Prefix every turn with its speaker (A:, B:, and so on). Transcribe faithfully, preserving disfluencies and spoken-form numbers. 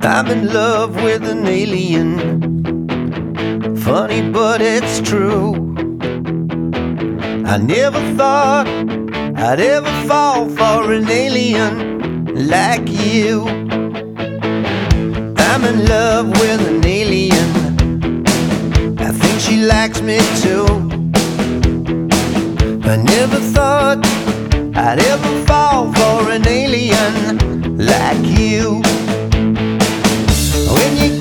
A: I'm in love with an alien. Funny, but it's true. I never thought I'd ever fall for an alien like you. I'm in love with an alien. I think she likes me too. I never thought I'd ever fall for an alien like you. When you